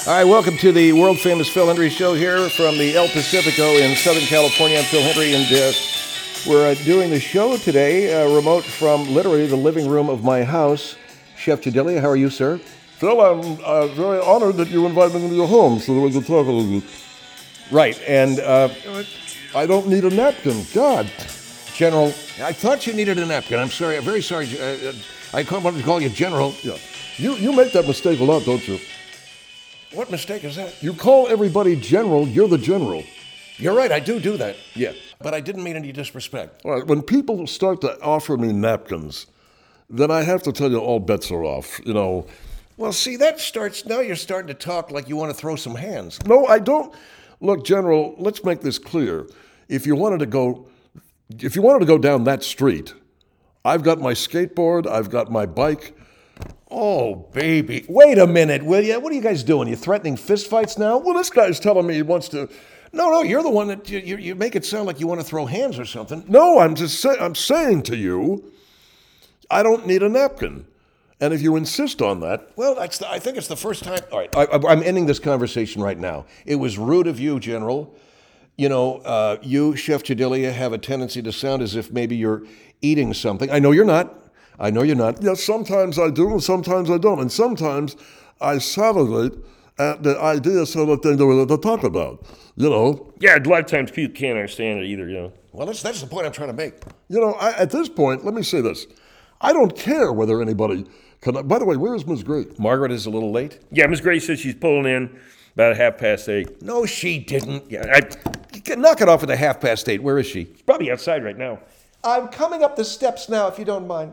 All right, welcome to the world-famous Phil Hendrie Show here from the El Pacifico in Southern California. I'm Phil Hendrie, and we're doing the show today remote from literally the living room of my house. Chef Chidilia, how are you, sir? Phil, I'm very honored that you invited me into your home so that we could talk a little bit. Right, and I don't need a napkin. God. General, I thought you needed a napkin. I'm sorry, I'm very sorry. I wanted to call you General. Yeah. You make that mistake a lot, don't you? What mistake is that? You call everybody general, you're the general. You're right, I do that. Yeah. But I didn't mean any disrespect. All right, when people start to offer me napkins, then I have to tell you all bets are off, you know. Well, see, now you're starting to talk like you want to throw some hands. No, I don't. Look, General, let's make this clear. If you wanted to go down that street, I've got my skateboard, I've got my bike. Oh, baby. Wait a minute, will you? What are you guys doing? You threatening fistfights now? Well, this guy's telling me he wants to. No, you're the one that you make it sound like you want to throw hands or something. No, I'm saying to you, I don't need a napkin. And if you insist on that. Well, I think it's the first time. All right, I'm ending this conversation right now. It was rude of you, General. You know, you, Chef Chidilia, have a tendency to sound as if maybe you're eating something. I know you're not. Yes, sometimes I do and sometimes I don't. And sometimes I salivate at the ideas of the thing that we're to talk about, you know. Yeah, a lot of times people can't understand it either, you know. Well, that's the point I'm trying to make. You know, at this point, let me say this. I don't care whether anybody can. By the way, where is Ms. Gray? Margaret is a little late. Yeah, Miss Gray says she's pulling in about 8:30. No, she didn't. Yeah, Knock it off at the 8:30. Where is she? she's probably outside right now. I'm coming up the steps now, if you don't mind.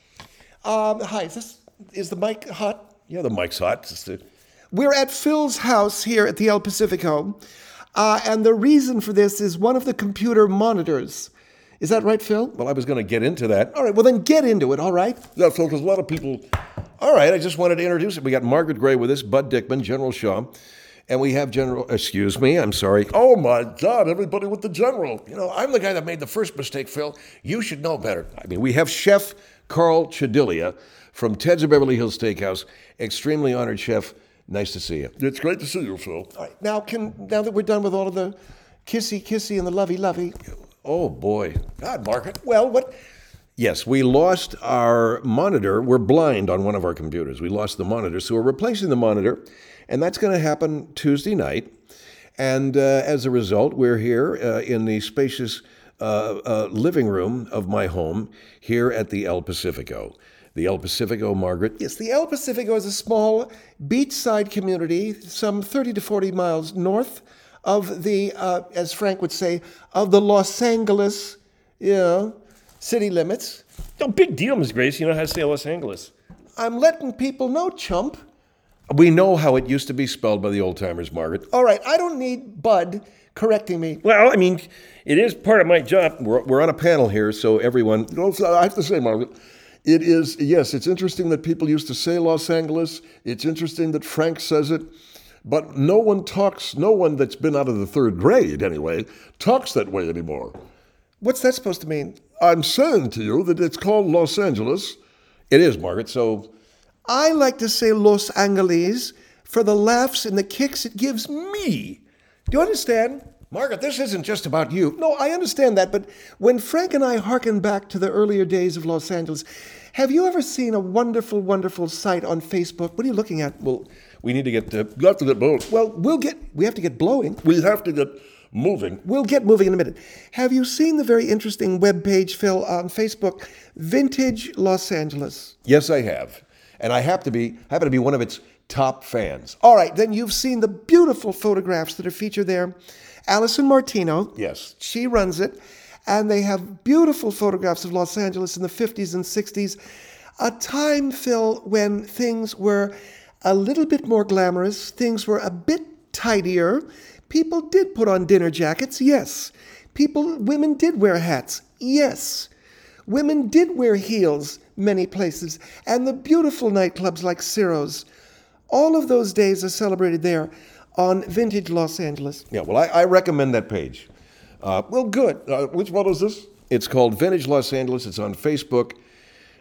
Hi, is the mic hot? Yeah, the mic's hot. We're at Phil's house here at the El Pacifico, and the reason for this is one of the computer monitors. Is that right, Phil? Well, I was going to get into that. All right, well then get into it, all right? Yeah, Phil, because a lot of people. All right, I just wanted to introduce it. We got Margaret Gray with us, Bud Dickman, General Shaw, and we have excuse me, I'm sorry. Oh my God, everybody with the general. You know, I'm the guy that made the first mistake, Phil. You should know better. I mean, we have Chef Carl Chidilia from Ted's of Beverly Hills Steakhouse. Extremely honored, Chef. Nice to see you. It's great to see you, Phil. All right, now that we're done with all of the kissy and the lovey. Oh boy. God, Margaret. Well, what? Yes, we lost our monitor. We're blind on one of our computers. We lost the monitor, so we're replacing the monitor, and that's going to happen Tuesday night. And as a result, we're here in the spacious living room of my home here at the El Pacifico. The El Pacifico, Margaret. Yes, the El Pacifico is a small beachside community, some 30 to 40 miles north of the, as Frank would say, of the Los Angeles, city limits. No big deal, Miss Grace. You know how to say Los Angeles. I'm letting people know, chump. We know how it used to be spelled by the old timers, Margaret. All right, I don't need Bud correcting me. Well, I mean, it is part of my job. We're on a panel here, so everyone. You know, I have to say, Margaret, it is, yes, it's interesting that people used to say Los Angeles. It's interesting that Frank says it. But no one that's been out of the third grade, anyway, talks that way anymore. What's that supposed to mean? I'm saying to you that it's called Los Angeles. It is, Margaret, so. I like to say Los Angeles for the laughs and the kicks it gives me. Do you understand? Margaret, this isn't just about you. No, I understand that, but when Frank and I hearken back to the earlier days of Los Angeles, have you ever seen a wonderful, wonderful site on Facebook? What are you looking at? Well, we need to get You have to get both. Well, we have to get blowing. We have to get moving. We'll get moving in a minute. Have you seen the very interesting webpage, Phil, on Facebook, Vintage Los Angeles? Yes, I have. And I happen to be one of its top fans. All right, then you've seen the beautiful photographs that are featured there. Allison Martino. Yes. She runs it. And they have beautiful photographs of Los Angeles in the 50s and 60s. A time, Phil, when things were a little bit more glamorous. Things were a bit tidier. People did put on dinner jackets, yes. Women did wear hats, yes. Women did wear heels many places. And the beautiful nightclubs like Ciro's. All of those days are celebrated there on Vintage Los Angeles. Yeah, well, I recommend that page. Well, good. Which one is this? It's called Vintage Los Angeles. It's on Facebook.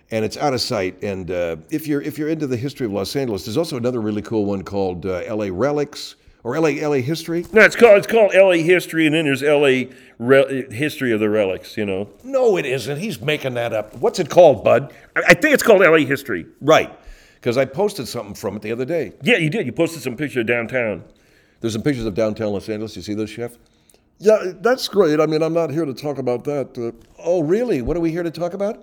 and it's out of sight. And if you're into the history of Los Angeles, there's also another really cool one called L.A. Relics or L.A. History. No, it's called L.A. History, and then there's L.A. History of the Relics. No, it isn't. He's making that up. What's it called, Bud? I think it's called L.A. History. Right, because I posted something from it the other day. Yeah, you did. You posted some picture of downtown. There's some pictures of downtown Los Angeles. You see those, Chef? Yeah, that's great. I mean, I'm not here to talk about that. Oh, really? What are we here to talk about?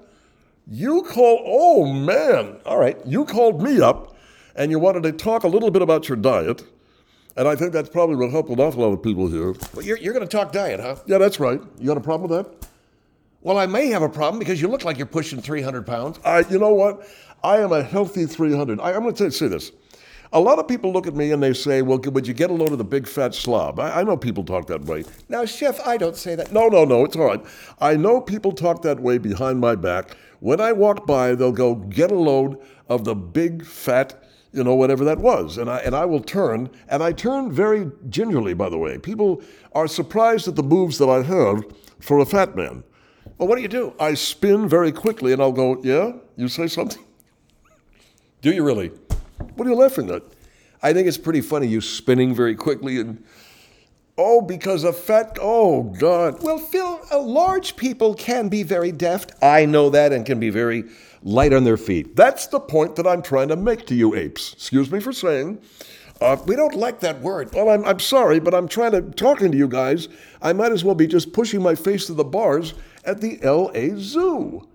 Oh man, all right. You called me up and you wanted to talk a little bit about your diet. And I think that's probably what helped an awful lot of people here. Well, you're going to talk diet, huh? Yeah, that's right. You got a problem with that? Well, I may have a problem because you look like you're pushing 300 pounds. You know what? I am a healthy 300. I'm going to say this. A lot of people look at me and they say, well, would you get a load of the big fat slob? I know people talk that way. Now, Chef, I don't say that. No, it's all right. I know people talk that way behind my back. When I walk by, they'll go, get a load of the big fat, whatever that was. And I will turn, and I turn very gingerly, by the way. People are surprised at the moves that I have for a fat man. Well, what do you do? I spin very quickly, and I'll go, yeah, you say something? Do you really? What are you laughing at? I think it's pretty funny, you spinning very quickly and... because of fat, oh, God. Well, Phil, large people can be very deft. I know that, and can be very light on their feet. That's the point that I'm trying to make to you apes. Excuse me for saying. We don't like that word. Well, I'm sorry, but I'm talking to you guys. I might as well be just pushing my face to the bars at the L.A. Zoo.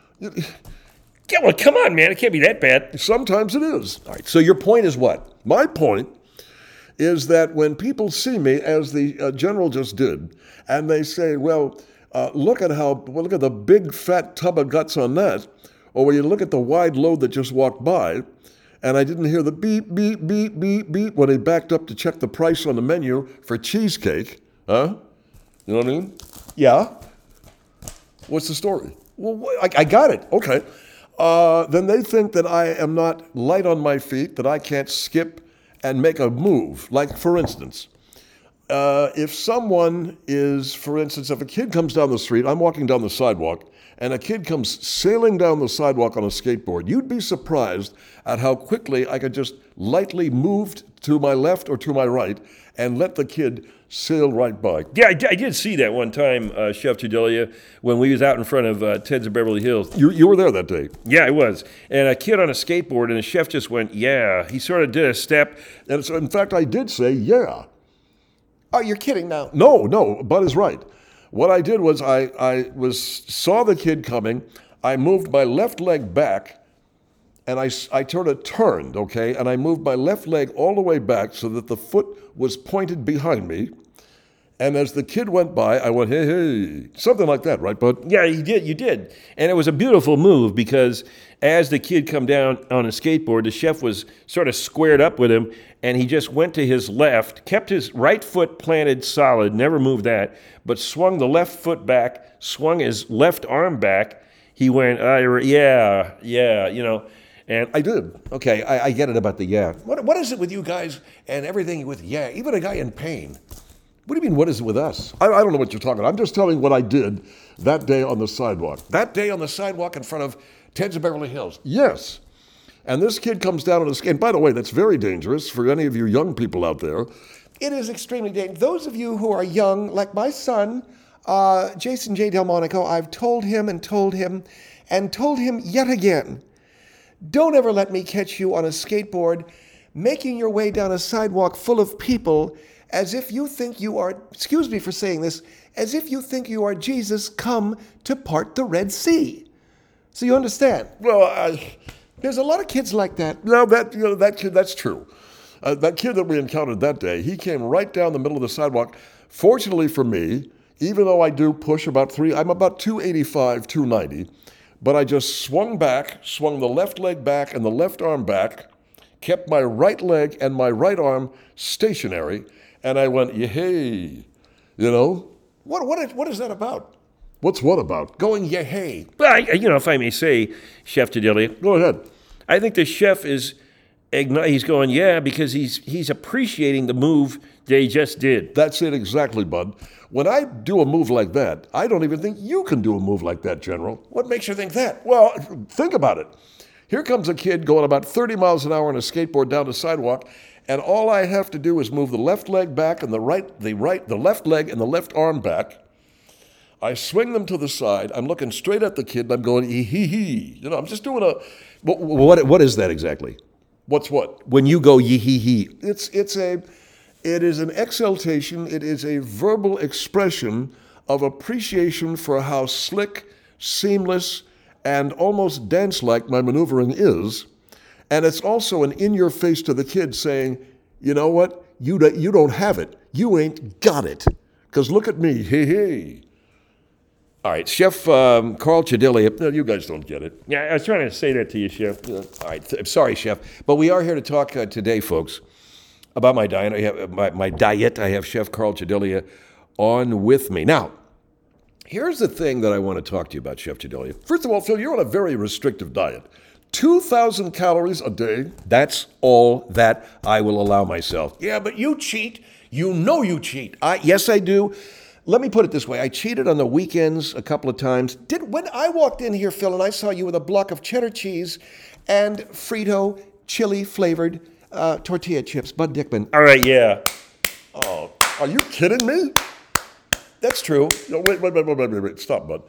Yeah, well, come on, man. It can't be that bad. Sometimes it is. All right, so your point is what? My point is that when people see me, as the general just did, and they say, well, look at the big fat tub of guts on that, or when you look at the wide load that just walked by, and I didn't hear the beep, beep, beep, beep, beep when he backed up to check the price on the menu for cheesecake, huh? You know what I mean? Yeah. What's the story? Well, I got it. Okay. Then they think that I am not light on my feet, that I can't skip and make a move. Like, for instance, if someone is, for instance, if a kid comes down the street, I'm walking down the sidewalk, and a kid comes sailing down the sidewalk on a skateboard, you'd be surprised at how quickly I could just lightly move to my left or to my right and let the kid sail right by. Yeah, I did see that one time, Chef Tudelia, when we was out in front of Ted's of Beverly Hills. You were there that day. Yeah, I was. And a kid on a skateboard, and the chef just went, yeah. He sort of did a step. And so, in fact, I did say, yeah. Oh, you're kidding now. No, Bud is right. What I did was I saw the kid coming. I moved my left leg back, and I sort of turned, okay? And I moved my left leg all the way back so that the foot was pointed behind me. And as the kid went by, I went, hey, hey. Something like that, right, Bud? Yeah, you did. And it was a beautiful move because as the kid come down on a skateboard, the chef was sort of squared up with him, and he just went to his left, kept his right foot planted solid, never moved that, but swung the left foot back, swung his left arm back. He went, yeah, and I did. Okay, I get it about the yeah. What is it with you guys and everything with yeah? Even a guy in pain. What do you mean, what is it with us? I don't know what you're talking about. I'm just telling what I did that day on the sidewalk. That day on the sidewalk in front of Ted's of Beverly Hills. Yes. And this kid comes down on a skate. And by the way, that's very dangerous for any of you young people out there. It is extremely dangerous. Those of you who are young, like my son, Jason J. Delmonico, I've told him yet again, don't ever let me catch you on a skateboard making your way down a sidewalk full of people as if you think you are, excuse me for saying this, as if you think you are Jesus come to part the Red Sea. So you understand? Well, There's a lot of kids like that. no, that kid, that's true. That kid that we encountered that day, he came right down the middle of the sidewalk. Fortunately for me, even though I do push I'm about 285, 290, but I just swung the left leg back and the left arm back, kept my right leg and my right arm stationary, and I went, yay, What is that about? What's what about? Going yay. well, if I may say, Chef Tudelia, Go ahead. I think the chef is He's going, yeah, because he's appreciating the move they just did. That's it exactly, bud. When I do a move like that, I don't even think you can do a move like that, General. What makes you think that? Well, think about it. Here comes a kid going about 30 miles an hour on a skateboard down the sidewalk, and all I have to do is move the left leg back and the left leg and the left arm back. I swing them to the side. I'm looking straight at the kid, and I'm going, hee. You know, I'm just doing a... What is that exactly? What's what? When you go yee hee hee. It is an exaltation. It is a verbal expression of appreciation for how slick, seamless, and almost dance-like my maneuvering is. And it's also an in-your-face to the kid saying, you know what? You don't have it. You ain't got it. Because look at me. Hey. All right, Chef Carl Chedilia. No, you guys don't get it. Yeah, I was trying to say that to you, Chef. All right, sorry, Chef. But we are here to talk today, folks, about my diet. I have my diet. I have Chef Carl Chedilia on with me. Now, here's the thing that I want to talk to you about, Chef Chedilia. First of all, Phil, you're on a very restrictive diet. 2,000 calories a day. That's all that I will allow myself. Yeah, but you cheat. You know you cheat. Yes, I do. Let me put it this way. I cheated on the weekends a couple of times. When I walked in here, Phil, and I saw you with a block of cheddar cheese and Frito chili-flavored tortilla chips, Bud Dickman. All right, yeah. Oh, are you kidding me? That's true. No, wait. Stop, Bud.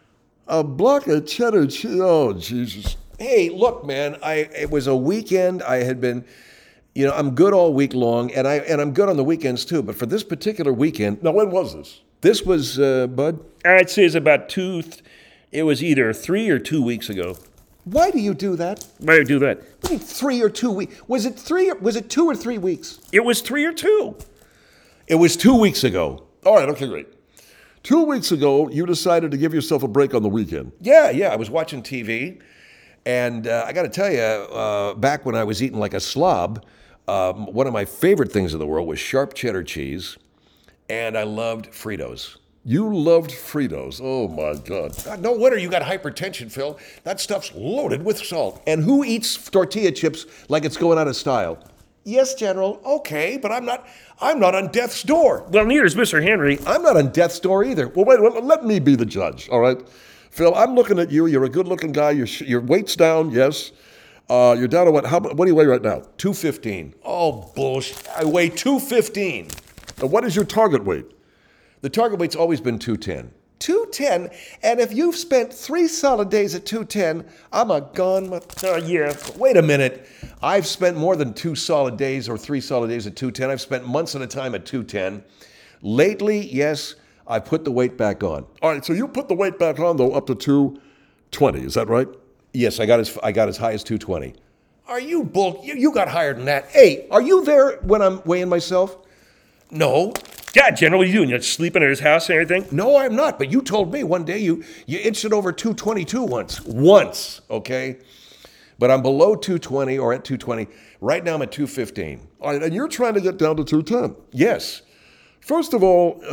A block of cheddar cheese. Oh, Jesus. Hey, look, man. It was a weekend. I had been, I'm good all week long, and I'm good on the weekends too. But for this particular weekend, Now, when was this? this was Bud. I'd say it's about it was either 3 or 2 weeks ago. Why do you do that? Why did I do that? What do you mean 3 or 2 weeks? Was it 2 or 3 weeks? It was 3 or 2. It was 2 weeks ago. All right, okay, great. 2 weeks ago, you decided to give yourself a break on the weekend. Yeah. I was watching TV, and I got to tell you, back when I was eating like a slob, one of my favorite things in the world was sharp cheddar cheese, and I loved Fritos. You loved Fritos. Oh, my God. No wonder you got hypertension, Phil. That stuff's loaded with salt. And who eats tortilla chips like it's going out of style? Yes, General. Okay, but I'm not on death's door. Well, neither is Mr. Henry. I'm not on death's door either. Well, wait, let me be the judge, all right? Phil, I'm looking at you. You're a good-looking guy. Your weight's down, yes. You're down to what? What do you weigh right now? 215. Oh, bullshit. I weigh 215. And what is your target weight? The target weight's always been 210. 210, and if you've spent 3 solid days at 210, I'm a gone. Yeah. Wait a minute. I've spent more than 2 solid days or 3 solid days at 210. I've spent months at a time at 210. Lately, yes, I put the weight back on. All right, so you put the weight back on, though, up to 220. Is that right? Yes, I got as high as 220. Are you bull? You got higher than that. Hey, are you there when I'm weighing myself? No. God, General, what are you doing? You're sleeping at his house and everything? No, I'm not. But you told me one day you inched it over 222 once. Once, okay? But I'm below 220 or at 220. Right now I'm at 215. All right, and you're trying to get down to 210. Yes. First of all,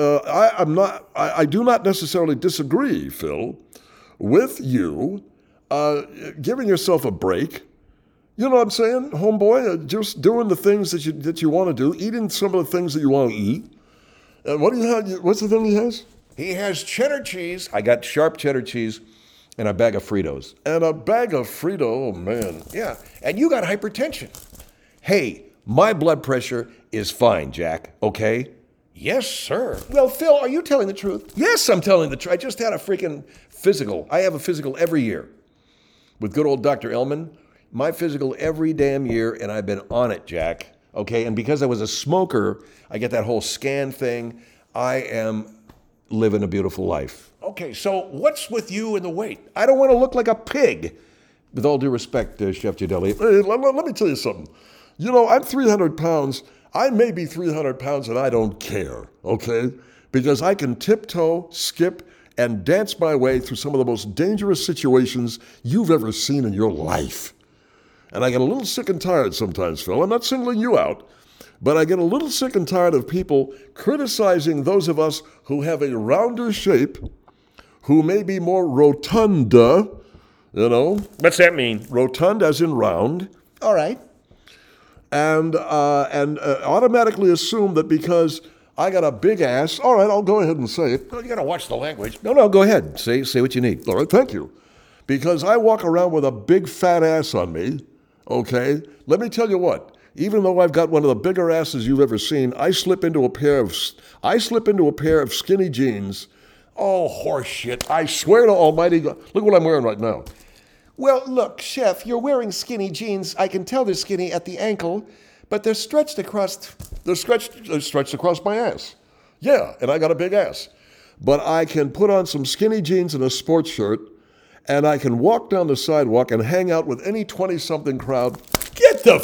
I do not necessarily disagree, Phil, with you giving yourself a break. You know what I'm saying, homeboy? Just doing the things that you want to do, eating some of the things that you want to eat. What do you have? What's the thing he has? He has cheddar cheese. I got sharp cheddar cheese and a bag of Fritos. And a bag of Frito, oh man. Yeah, and you got hypertension. Hey, my blood pressure is fine, Jack, okay? Yes, sir. Well, Phil, are you telling the truth? Yes, I'm telling the truth. I just had a freaking physical. I have a physical every year with good old Dr. Ellman. My physical every damn year, and I've been on it, Jack. Okay, and because I was a smoker, I get that whole scan thing. I am living a beautiful life. Okay, so what's with you and the weight? I don't want to look like a pig. With all due respect, Chef Chedilia. Hey, let me tell you something. You know, I'm 300 pounds. I may be 300 pounds and I don't care, okay? Because I can tiptoe, skip, and dance my way through some of the most dangerous situations you've ever seen in your life. And I get a little sick and tired sometimes, Phil. I'm not singling you out, but I get a little sick and tired of people criticizing those of us who have a rounder shape, who may be more rotunda, you know? What's that mean? Rotund as in round. All right. and automatically assume that because I got a big ass, all right, I'll go ahead and say it. Well, you got to watch the language. No, go ahead. Say what you need. All right, thank you. Because I walk around with a big fat ass on me, okay? Let me tell you what. Even though I've got one of the bigger asses you've ever seen, I slip into a pair of skinny jeans. Oh, horse shit. I swear to Almighty God. Look what I'm wearing right now. Well, look, Chef, you're wearing skinny jeans. I can tell they're skinny at the ankle, but they're stretched across. They're stretched across my ass. Yeah, and I got a big ass. But I can put on some skinny jeans and a sports shirt, and I can walk down the sidewalk and hang out with any 20-something crowd. Get the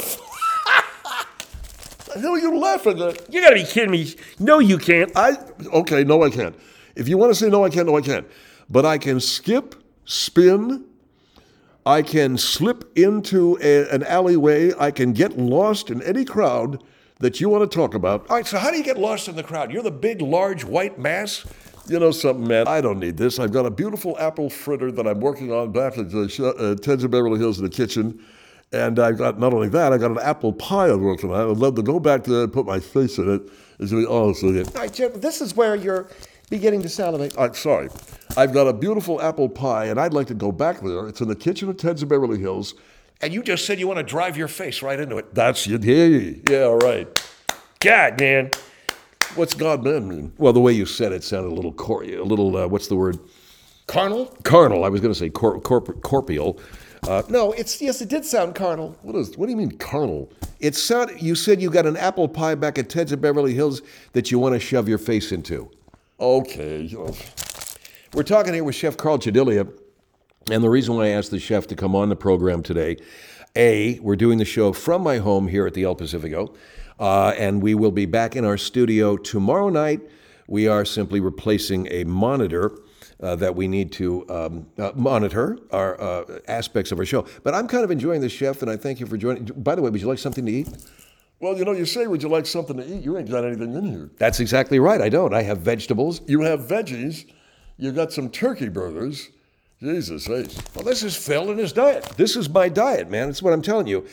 The hell are you laughing at? You got to be kidding me. No, you can't. Okay, no, I can't. If you want to say no, I can't, no, I can't. But I can skip, spin, I can slip into an alleyway, I can get lost in any crowd that you want to talk about. All right, so how do you get lost in the crowd? You're the big, large, white mass? You know something, man? I don't need this. I've got a beautiful apple fritter that I'm working on back at Ted's of Beverly Hills in the kitchen. And I've got, not only that, I got an apple pie I'm working on. I'd love to go back there and put my face in it. It's going to be awesome. All right, Chef, this is where you're beginning to salivate. Sorry. I've got a beautiful apple pie, and I'd like to go back there. It's in the kitchen at Ted's of Beverly Hills. And you just said you want to drive your face right into it. That's it. Yeah, all right. God, man. What's God man mean? Well, the way you said it sounded a little what's the word? Carnal? Carnal. I was going to say corporeal. No, yes, it did sound carnal. What do you mean carnal? You said you got an apple pie back at Ted's of Beverly Hills that you want to shove your face into. Okay. We're talking here with Chef Carl Chedilia, and the reason why I asked the chef to come on the program today, we're doing the show from my home here at the El Pacifico, and we will be back in our studio tomorrow night. We are simply replacing a monitor that we need to monitor our aspects of our show. But I'm kind of enjoying this, Chef, and I thank you for joining. By the way, would you like something to eat? Well, you say, would you like something to eat? You ain't got anything in here. That's exactly right. I don't. I have vegetables. You have veggies. You got some turkey burgers. Jesus, hey. Well, this is Phil and his diet. This is my diet, man. It's what I'm telling you.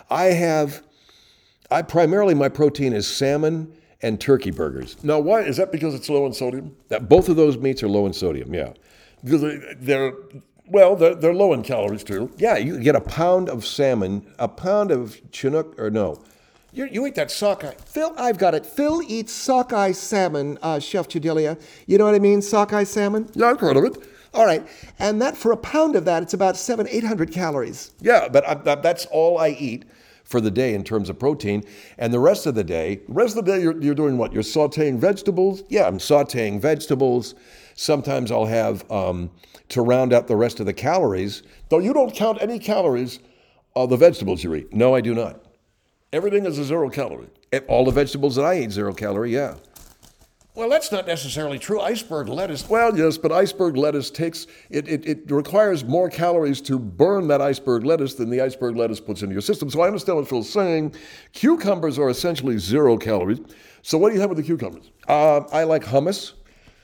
Primarily my protein is salmon and turkey burgers. Now, why? Is that because it's low in sodium? Both of those meats are low in sodium, yeah. Because they're low in calories, too. Yeah, you get a pound of salmon, a pound of Chinook, or no. You eat that sockeye. Phil, I've got it. Phil eats sockeye salmon, Chef Chedilia. You know what I mean, sockeye salmon? Yeah, I've heard of it. All right, and that for a pound of that, it's about 800 calories. Yeah, but that's all I eat for the day in terms of protein. And the rest of the day, you're doing what? You're sautéing vegetables? Yeah, I'm sautéing vegetables. Sometimes I'll have, to round out the rest of the calories. Though you don't count any calories of the vegetables you eat. No, I do not. Everything is a 0 calorie. All the vegetables that I eat, 0 calorie, yeah. Well, that's not necessarily true. Iceberg lettuce. Well, yes, but iceberg lettuce it requires more calories to burn that iceberg lettuce than the iceberg lettuce puts into your system. So I understand what Phil's saying. Cucumbers are essentially 0 calories. So what do you have with the cucumbers? I like hummus.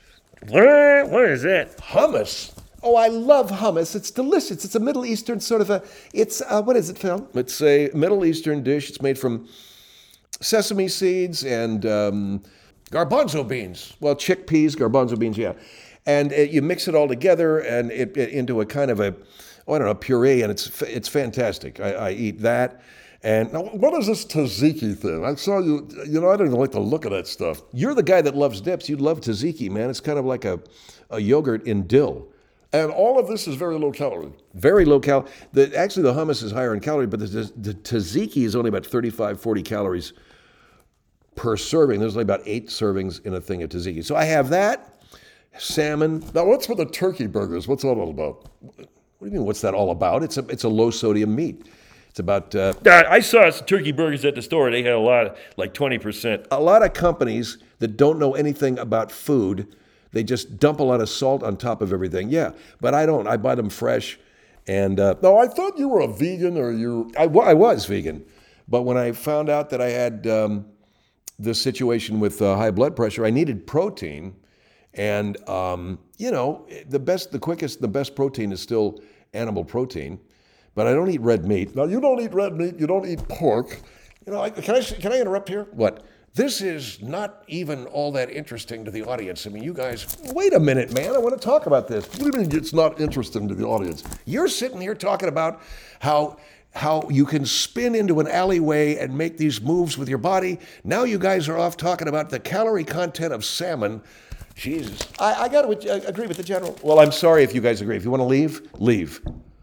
What is that? Hummus? Oh, I love hummus. It's delicious. It's a Middle Eastern sort of what is it, Phil? It's a Middle Eastern dish. It's made from sesame seeds and Garbanzo beans. Well, chickpeas, garbanzo beans, yeah. And you mix it all together and it into a kind of puree, and it's fantastic. I eat that. And now, what is this tzatziki thing? I saw you. I don't even like the look of that stuff. You're the guy that loves dips. You'd love tzatziki, man. It's kind of like a yogurt in dill. And all of this is very low calorie. Very low cal. Actually, the hummus is higher in calorie, but the tzatziki is only about 35, 40 calories per serving. There's only about 8 servings in a thing of tzatziki. So I have that, salmon. Now, what's with the turkey burgers? What's that all about? What do you mean, what's that all about? It's a low sodium meat. It's about... I saw some turkey burgers at the store. They had a lot, like 20%. A lot of companies that don't know anything about food, they just dump a lot of salt on top of everything. Yeah, but I don't. I buy them fresh. And no, I thought you were a vegan, or you... I was vegan. But when I found out that I had this situation with high blood pressure, I needed protein. And, the best protein is still animal protein. But I don't eat red meat. Now, you don't eat red meat, you don't eat pork, You know, can I interrupt here? What? This is not even all that interesting to the audience. I mean, you guys, wait a minute, man. I want to talk about this. What do you mean it's not interesting to the audience? You're sitting here talking about how you can spin into an alleyway and make these moves with your body. Now you guys are off talking about the calorie content of salmon. Jesus. I got to agree with the general. Well, I'm sorry if you guys agree. If you want to leave, leave.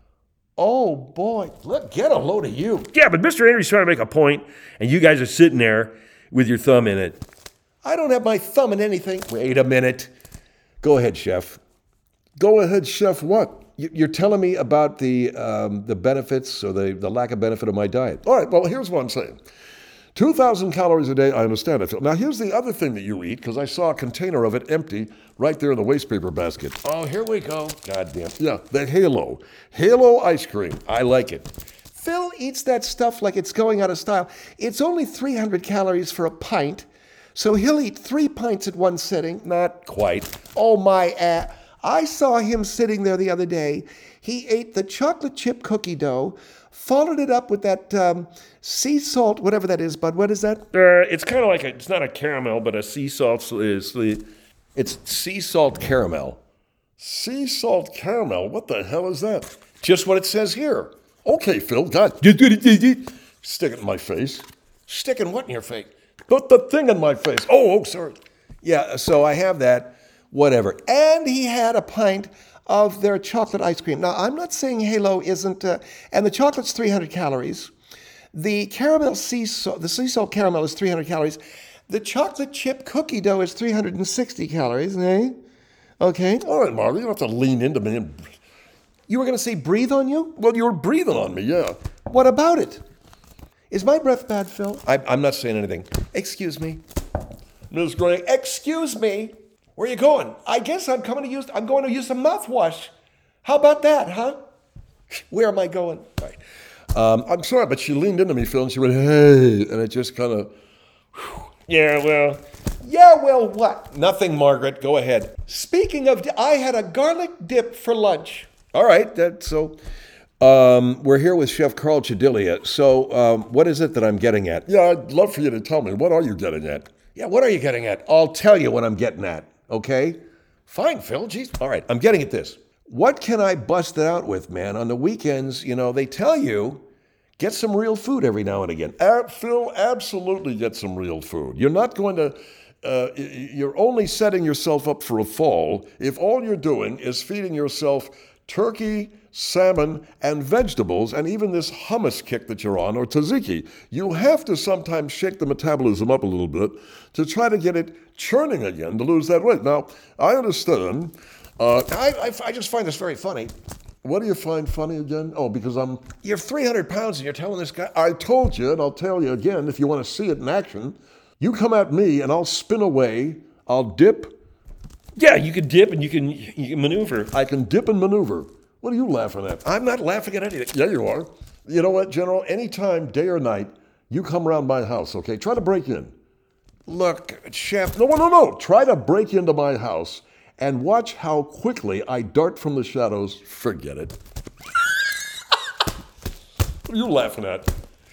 Oh, boy. Look, get a load of you. Yeah, but Mr. Henry's trying to make a point, and you guys are sitting there with your thumb in it. I don't have my thumb in anything. Wait a minute. Go ahead, Chef. Go ahead, Chef, what? You're telling me about the benefits or the lack of benefit of my diet. All right, well, here's what I'm saying. 2,000 calories a day, I understand it. Now, here's the other thing that you eat, because I saw a container of it empty right there in the waste paper basket. Oh, here we go. God damn. Yeah, the Halo. Halo ice cream. I like it. Phil eats that stuff like it's going out of style. It's only 300 calories for a pint, so he'll eat 3 pints at one sitting. Not quite. Oh, my. I saw him sitting there the other day. He ate the chocolate chip cookie dough, followed it up with that sea salt, whatever that is, Bud. What is that? It's kind of like it's not a caramel, but a sea salt is the. It's sea salt caramel. Sea salt caramel? What the hell is that? Just what it says here. Okay, Phil, God. Stick it in my face. Sticking what in your face? Put the thing in my face. Oh, sorry. Yeah, so I have that. Whatever. And he had a pint of their chocolate ice cream. Now, I'm not saying Halo isn't, and the chocolate's 300 calories. The sea salt caramel is 300 calories. The chocolate chip cookie dough is 360 calories, eh? Okay. All right, Marley, you don't have to lean into me. You were going to say breathe on you? Well, you were breathing on me, yeah. What about it? Is my breath bad, Phil? I'm not saying anything. Excuse me. Ms. Gray, Excuse me. Where are you going? I guess I'm going to use some mouthwash. How about that, huh? Where am I going? All right. I'm sorry, but she leaned into me, Phil, and she went, hey, and it just kind of... Yeah, well. Yeah, well, what? Nothing, Margaret. Go ahead. Speaking of, I had a garlic dip for lunch. All right. We're here with Chef Carl Chedilia. So what is it that I'm getting at? Yeah, I'd love for you to tell me. What are you getting at? Yeah, what are you getting at? I'll tell you what I'm getting at, okay? Fine, Phil. Jeez. All right, I'm getting at this. What can I bust it out with, man? On the weekends, they tell you, get some real food every now and again. Phil, absolutely get some real food. You're not going to... you're only setting yourself up for a fall if all you're doing is feeding yourself turkey, salmon, and vegetables, and even this hummus kick that you're on, or tzatziki. You have to sometimes shake the metabolism up a little bit to try to get it churning again to lose that weight. Now, I understand. I just find this very funny. What do you find funny again? Oh, because You're 300 pounds and you're telling this guy... I told you, and I'll tell you again if you want to see it in action. You come at me, and I'll spin away. I'll dip. Yeah, you can dip and you can maneuver. I can dip and maneuver. What are you laughing at? I'm not laughing at anything. Yeah, you are. You know what, General? Anytime, day or night, you come around my house, okay? Try to break in. Look, Chef... No. Try to break into my house and watch how quickly I dart from the shadows. Forget it. What are you laughing at?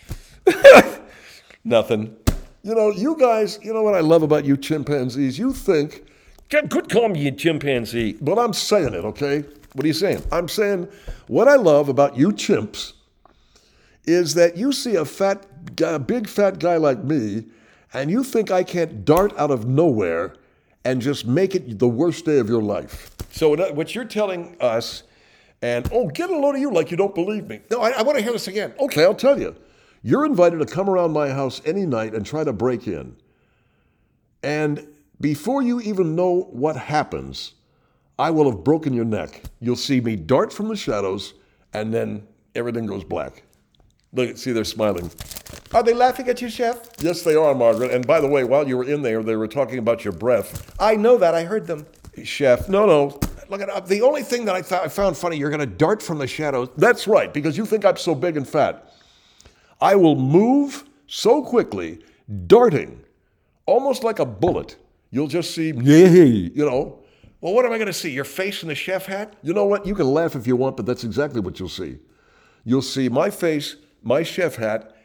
Nothing. You guys, you know what I love about you chimpanzees? You think... Quit calling me a chimpanzee. But I'm saying it, okay? What are you saying? I'm saying what I love about you chimps is that you see a big fat guy like me, and you think I can't dart out of nowhere and just make it the worst day of your life. So what you're telling us, and... Oh, get a load of you like you don't believe me. No, I want to hear this again. Okay, I'll tell you. You're invited to come around my house any night and try to break in. And before you even know what happens, I will have broken your neck. You'll see me dart from the shadows, and then everything goes black. Look, see, they're smiling. Are they laughing at you, Chef? Yes, they are, Margaret. And by the way, while you were in there, they were talking about your breath. I know that. I heard them. Chef, No. look at the only thing that I found funny, you're going to dart from the shadows. That's right, because you think I'm so big and fat. I will move so quickly, darting, almost like a bullet. You'll just see, Well, what am I going to see? Your face in the chef hat? You know what? You can laugh if you want, but that's exactly what you'll see. You'll see my face, my chef hat,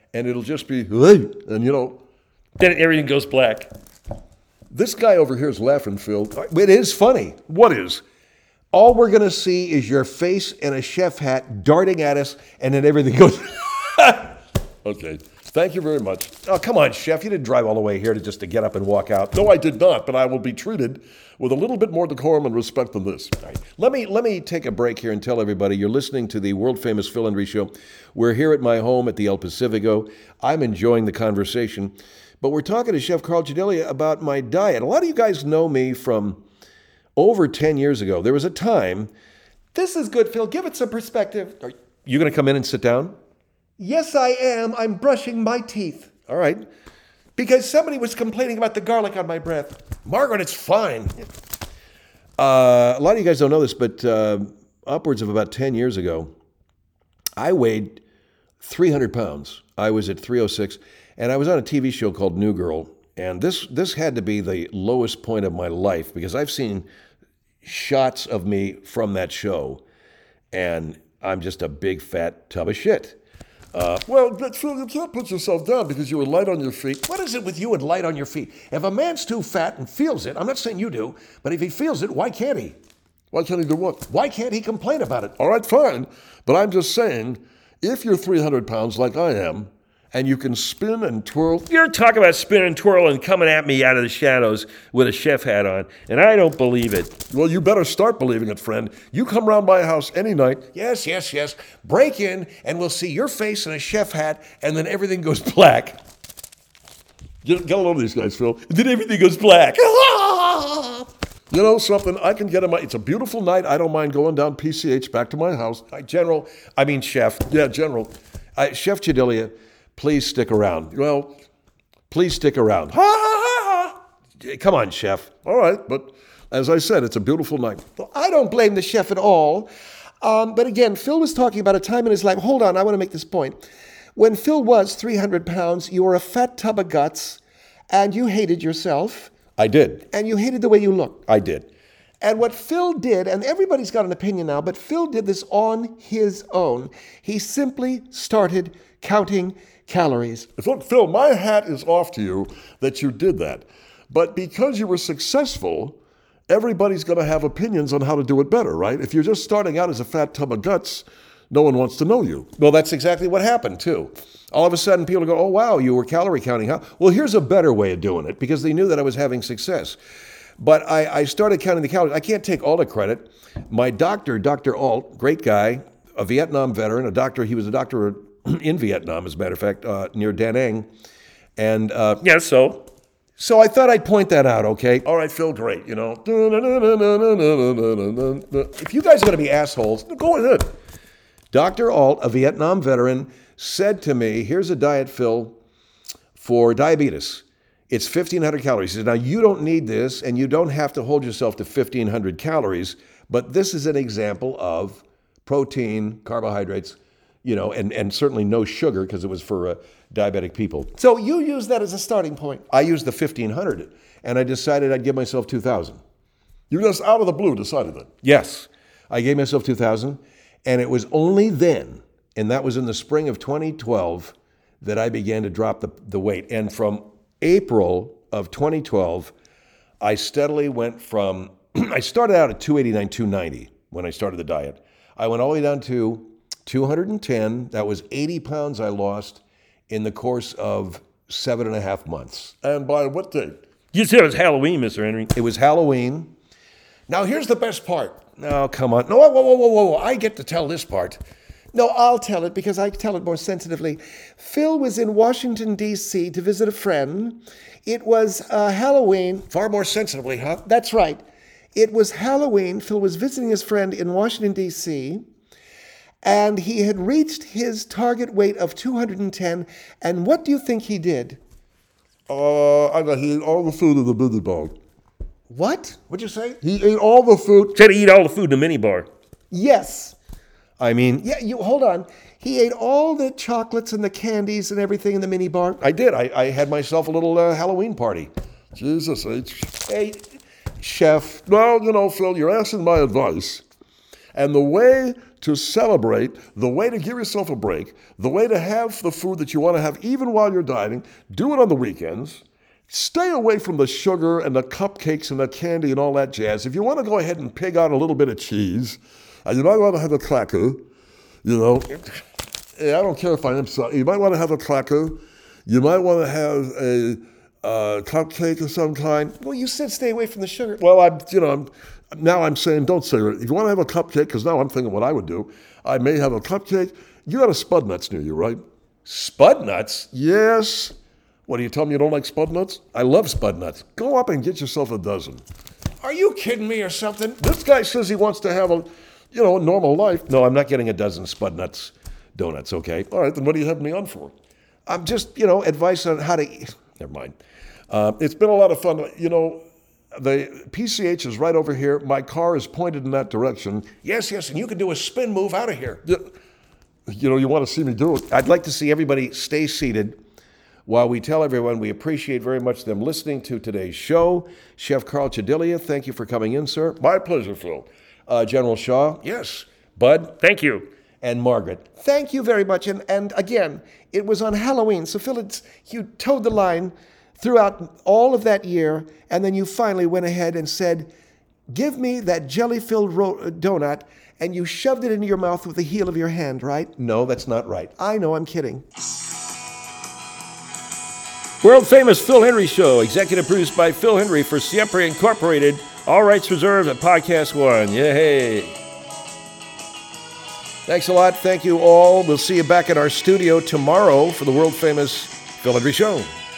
and it'll just be, and you know, Then everything goes black. this guy over here is laughing, Phil. It is funny. What is? All we're going to see is your face in a chef hat darting at us, and then everything goes. Okay. Thank you very much. Oh, come on, chef. You didn't drive all the way here to get up and walk out. No, I did not, but I will be treated with a little bit more decorum and respect than this. All right. Let me take a break here and tell everybody you're listening to the world famous Phil Hendrie Show. We're here at my home at the El Pacifico. I'm enjoying the conversation, but we're talking to Chef Carl Chidilia about my diet. A lot of you guys know me from over 10 years ago. There was a time. This is good, Phil. Give it some perspective. Are you going to come in and sit down? Yes, I am. I'm brushing my teeth. All right. Because somebody was complaining about the garlic on my breath. Margaret, it's fine. A lot of you guys don't know this, but upwards of about 10 years ago, I weighed 300 pounds. I was at 306, and I was on a TV show called New Girl, and this had to be the lowest point of my life because I've seen shots of me from that show, and I'm just a big fat tub of shit. Well, but Phil, you can't put yourself down because you were light on your feet. What is it with you and light on your feet? If a man's too fat and feels it, I'm not saying you do, but if he feels it, why can't he? Why can't he do what? Why can't he complain about it? All right, fine. But I'm just saying, if you're 300 pounds like I am, and you can spin and twirl, You're talking about spinning and twirling, coming at me out of the shadows with a chef hat on, and I don't believe it. well, you better start believing it, friend. You come round my house any night. Yes, yes, yes. Break in, and we'll see your face in a chef hat, and then everything goes black. Get a load of these guys, Phil. Then everything goes black. You know something? I can get in my. It's a beautiful night. I don't mind going down PCH back to my house. Chef. Yeah, General. Chef Chidilia, please stick around. Well, Please stick around. Come on, chef. all right, but as I said, it's a beautiful night. Well, I don't blame the chef at all. But again, Phil was talking about a time in his life. Hold on, I want to make this point. When Phil was 300 pounds, you were a fat tub of guts, and you hated yourself, I did. and you hated the way you looked. I did. And what Phil did, and everybody's got an opinion now, but Phil did this on his own. He simply started counting calories. Look, Phil, my hat is off to you that you did that. But because you were successful, everybody's going to have opinions on how to do it better, right? If you're just starting out as a fat tub of guts, no one wants to know you. Well, that's exactly what happened, too. All of a sudden, people go, oh, wow, you were calorie counting, huh? Well, here's a better way of doing it, because they knew that I was having success. But I started counting the calories. I can't take all the credit. My doctor, Dr. Alt, great guy, a Vietnam veteran, he was a doctor in Vietnam, as a matter of fact, near Da Nang. And Yeah, so so I thought I'd point that out, okay? All right, Phil, great, you know. If you guys are going to be assholes, go ahead. Dr. Alt, a Vietnam veteran, said to me, here's a diet, Phil, for diabetes. It's 1,500 calories. He said, now, you don't need this, and you don't have to hold yourself to 1,500 calories, but this is an example of protein, carbohydrates, you know, and certainly no sugar because it was for diabetic people. So you use that as a starting point. I used the 1,500, and I decided I'd give myself 2,000. You just out of the blue decided that. Yes, I gave myself 2,000, and it was only then, and that was in the spring of 2012, that I began to drop the weight. And from April of 2012, I steadily went from, I started out at 289, 290 when I started the diet. I went all the way down to 210. That was 80 pounds I lost in the course of 7.5 months. And by what date? you said it was Halloween, Mr. Henry. It was Halloween. Now, here's the best part. No, come on. No, whoa. I get to tell this part. No, I'll tell it because I tell it more sensitively. Phil was in Washington, D.C. to visit a friend. It was Halloween. Far more sensitively, huh? That's right. It was Halloween. Phil was visiting his friend in Washington, D.C., and he had reached his target weight of 210. And what do you think he did? I know he ate all the food in the mini bar. What? What'd you say? He ate all the food. Said to eat all the food in the minibar. Yes. I mean, Yeah, you hold on. He ate all the chocolates and the candies and everything in the mini bar. I did. I had myself a little Halloween party. Jesus H. Hey, chef. Well, you know, Phil, you're asking my advice. And the way to celebrate, the way to give yourself a break, the way to have the food that you want to have even while you're dieting, do it on the weekends. Stay away from the sugar and the cupcakes and the candy and all that jazz. If you want to go ahead and pig out a little bit of cheese, you might want to have a cracker, you know. I don't care if I am sorry. You might want to have a cracker. You might want to have a cupcake of some kind. Well, you said stay away from the sugar. Well, now I'm saying don't say it. If you want to have a cupcake, because now I'm thinking what I would do. I may have a cupcake. You got a Spud Nuts near you, right? Spud Nuts? Yes. What, do you tell me you don't like Spud Nuts? I love Spud Nuts. Go up and get yourself a dozen. Are you kidding me or something? This guy says he wants to have a normal life. No, I'm not getting a dozen Spud Nuts donuts, okay? All right, then what do you have me on for? I'm just, advice on how to eat. Never mind. It's been a lot of fun. The PCH is right over here. My car is pointed in that direction. Yes, and you can do a spin move out of here. You want to see me do it. I'd like to see everybody stay seated while we tell everyone we appreciate very much them listening to today's show. Chef Carl Chedilia, thank you for coming in, sir. My pleasure, Phil. General Shaw. Yes. Bud. Thank you. And Margaret. Thank you very much. And again, it was on Halloween. So, Phil, you towed the line throughout all of that year, and then you finally went ahead and said, give me that jelly-filled donut, and you shoved it into your mouth with the heel of your hand, right? No, that's not right. I know, I'm kidding. World famous Phil Henry Show, executive produced by Phil Henry for Siempre Incorporated. All rights reserved at Podcast One. Yay! Thanks a lot. Thank you all. We'll see you back at our studio tomorrow for the world famous Phil Henry Show.